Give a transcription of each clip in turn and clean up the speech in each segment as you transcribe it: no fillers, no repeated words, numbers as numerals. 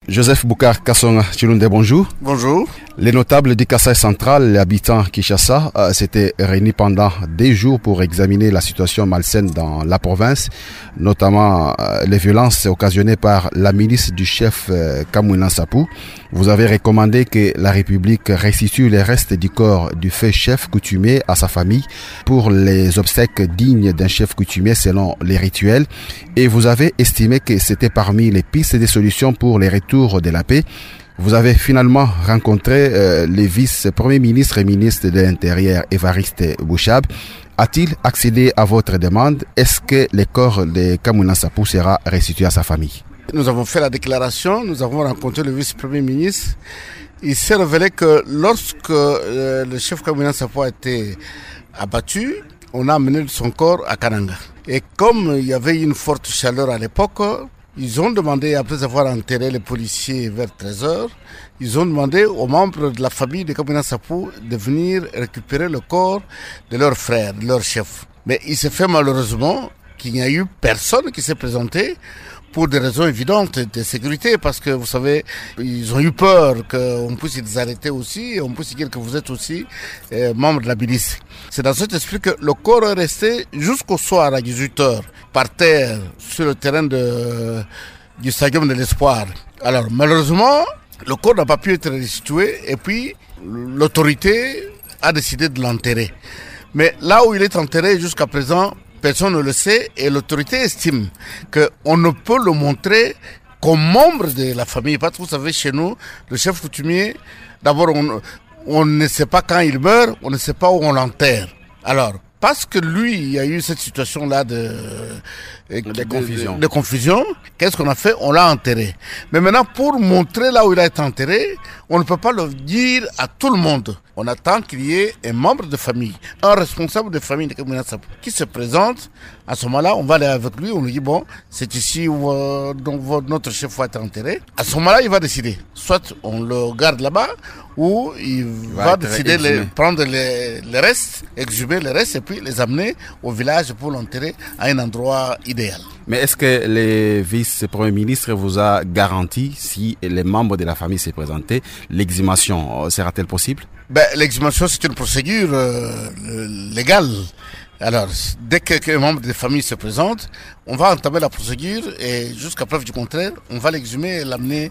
Joseph Boukar Kassonga Chilunde, bonjour. Bonjour. Les notables du Kasaï central, les habitants Kinshasa, s'étaient réunis pendant des jours pour examiner la situation malsaine dans la province, notamment les violences occasionnées par la milice du chef Kamwina Nsapou. Vous avez recommandé que la République restitue les restes du corps du fait chef coutumier à sa famille pour les obsèques dignes d'un chef coutumier selon les rituels. Et vous avez estimé que c'était parmi les pistes des solutions pour les retours de la paix. Vous avez finalement rencontré les vice-premiers ministres et ministres de l'Intérieur, Évariste Bouchab. A-t-il accédé à votre demande? Est-ce que le corps de Kamwina Nsapou sera restitué à sa famille? Nous avons fait la déclaration, nous avons rencontré le vice-premier ministre. Il s'est révélé que lorsque le chef Kamwina Nsapou a été abattu, on a amené son corps à Kananga. Et comme il y avait une forte chaleur à l'époque, ils ont demandé, après avoir enterré les policiers vers 13h, ils ont demandé aux membres de la famille de Kamwina Nsapou de venir récupérer le corps de leur frère, de leur chef. Mais il s'est fait malheureusement qu'il n'y a eu personne qui s'est présenté pour des raisons évidentes de sécurité, parce que vous savez, ils ont eu peur qu'on puisse les arrêter aussi, et on puisse dire que vous êtes aussi membre de la milice. C'est dans cet esprit que le corps est resté jusqu'au soir à 18h, par terre, sur le terrain du stadium de l'Espoir. Alors malheureusement, le corps n'a pas pu être restitué, et puis l'autorité a décidé de l'enterrer. Mais là où il est enterré jusqu'à présent, personne ne le sait, et l'autorité estime qu'on ne peut le montrer comme membre de la famille. Parce que vous savez, chez nous, le chef coutumier, d'abord, on ne sait pas quand il meurt, on ne sait pas où on l'enterre. Alors, parce que lui, il y a eu cette situation-là de confusion, qu'est-ce qu'on a fait? On l'a enterré. Mais maintenant, pour montrer là où il a été enterré, on ne peut pas le dire à tout le monde. On attend qu'il y ait un membre de famille, un responsable de famille de Kamwina Nsapou qui se présente. À ce moment-là, on va aller avec lui, on lui dit, bon, c'est ici où notre chef va être enterré. À ce moment-là, il va décider. Soit on le garde là-bas, ou il va décider de prendre les restes, exhumer les restes, et puis les amener au village pour l'enterrer à un endroit idéal. Mais est-ce que le vice-premier ministre vous a garanti, si les membres de la famille s'est présentés, l'exhumation sera-t-elle possible? L'exhumation, c'est une procédure légale. Alors, dès qu'un membre de la famille se présente, on va entamer la procédure et jusqu'à preuve du contraire, on va l'exhumer et l'amener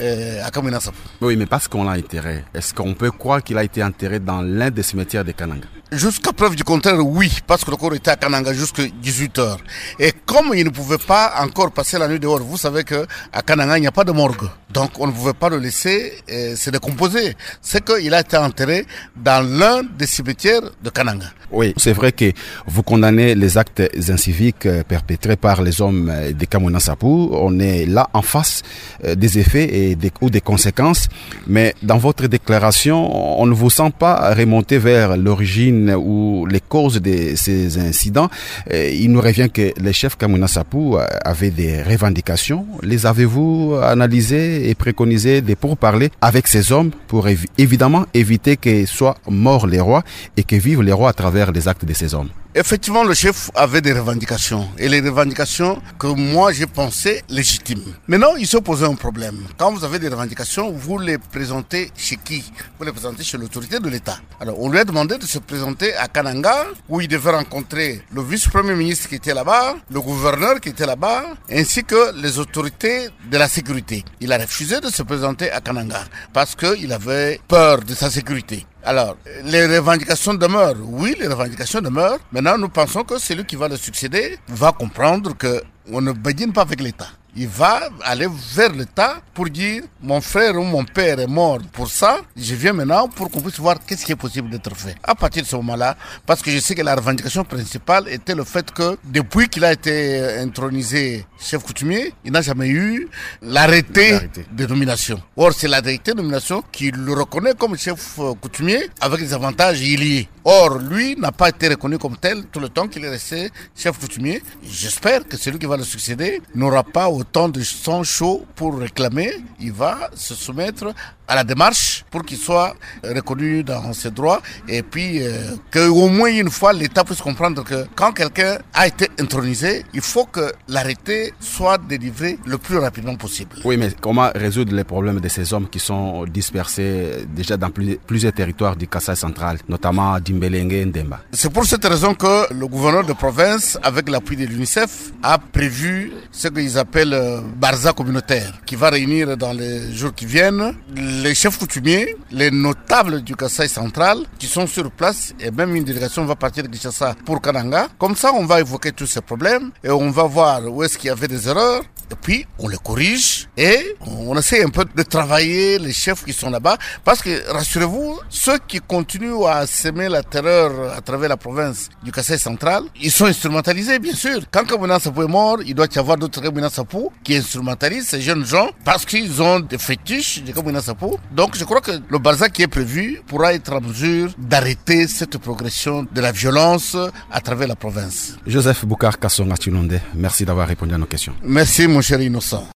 à Kamwina Nsapou. Oui, mais parce qu'on l'a enterré, est-ce qu'on peut croire qu'il a été enterré dans l'un des cimetières de Kananga? Jusqu'à preuve du contraire, oui, parce que le corps était à Kananga jusqu'à 18h. Et comme il ne pouvait pas encore passer la nuit dehors, vous savez qu'à Kananga, il n'y a pas de morgue. Donc, on ne pouvait pas le laisser se décomposer. C'est qu'il a été enterré dans l'un des cimetières de Kananga. Oui, c'est vrai que vous condamnez les actes inciviques perpétrés par les hommes de Kamwina Nsapou. On est là en face des effets ou des conséquences. Mais dans votre déclaration, on ne vous sent pas remonter vers l'origine ou les causes de ces incidents. Il nous revient que les chefs Kamwina Nsapou avaient des revendications. Les avez-vous analysées et préconisées des pourparlers avec ces hommes pour évidemment éviter que soient morts les rois et que vivent les rois à travers les actes de ces hommes? Effectivement, le chef avait des revendications. Et les revendications que moi, j'ai pensé légitimes. Maintenant, il se posait un problème. Quand vous avez des revendications, vous les présentez chez qui? Vous les présentez chez l'autorité de l'État. Alors, on lui a demandé de se présenter à Kananga, où il devait rencontrer le vice-premier ministre qui était là-bas, le gouverneur qui était là-bas, ainsi que les autorités de la sécurité. Il a refusé de se présenter à Kananga parce qu'il avait peur de sa sécurité. Alors, les revendications demeurent. Oui, les revendications demeurent. Maintenant, nous pensons que celui qui va le succéder va comprendre qu'on ne badine pas avec l'État. Il va aller vers l'État pour dire mon frère ou mon père est mort pour ça, je viens maintenant pour qu'on puisse voir qu'est-ce qui est possible d'être fait. À partir de ce moment-là, parce que je sais que la revendication principale était le fait que depuis qu'il a été intronisé chef coutumier, il n'a jamais eu l'arrêté de nomination. Or, c'est l'arrêté de nomination qui le reconnaît comme chef coutumier avec des avantages liés. Or, lui n'a pas été reconnu comme tel tout le temps qu'il est resté chef coutumier. J'espère que celui qui va le succéder n'aura pas autant autant de sang chaud pour réclamer, il va se soumettre à la démarche pour qu'il soit reconnu dans ses droits et puis qu'au moins une fois l'État puisse comprendre que quand quelqu'un a été intronisé, il faut que l'arrêté soit délivré le plus rapidement possible. Oui, mais comment résoudre les problèmes de ces hommes qui sont dispersés déjà dans plusieurs territoires du Kasaï central, notamment Dimbélenge et Ndemba? C'est pour cette raison que le gouverneur de province, avec l'appui de l'UNICEF, a prévu ce qu'ils appellent Barza communautaire, qui va réunir dans les jours qui viennent les chefs coutumiers, les notables du Kasaï central qui sont sur place, et même une délégation va partir de Kinshasa pour Kananga. Comme ça, on va évoquer tous ces problèmes et on va voir où est-ce qu'il y avait des erreurs. Et puis, on les corrige et on essaie un peu de travailler les chefs qui sont là-bas. Parce que, rassurez-vous, ceux qui continuent à semer la terreur à travers la province du Kasaï central, ils sont instrumentalisés, bien sûr. Quand Kabila Sapou est mort, il doit y avoir d'autres Kabila Sapou qui instrumentalisent ces jeunes gens parce qu'ils ont des fétiches de Kabila Sapou. Donc, je crois que le Barza qui est prévu pourra être en mesure d'arrêter cette progression de la violence à travers la province. Joseph Boukar Kassonga Tshilonde, merci d'avoir répondu à nos questions. Merci, mon cher innocent.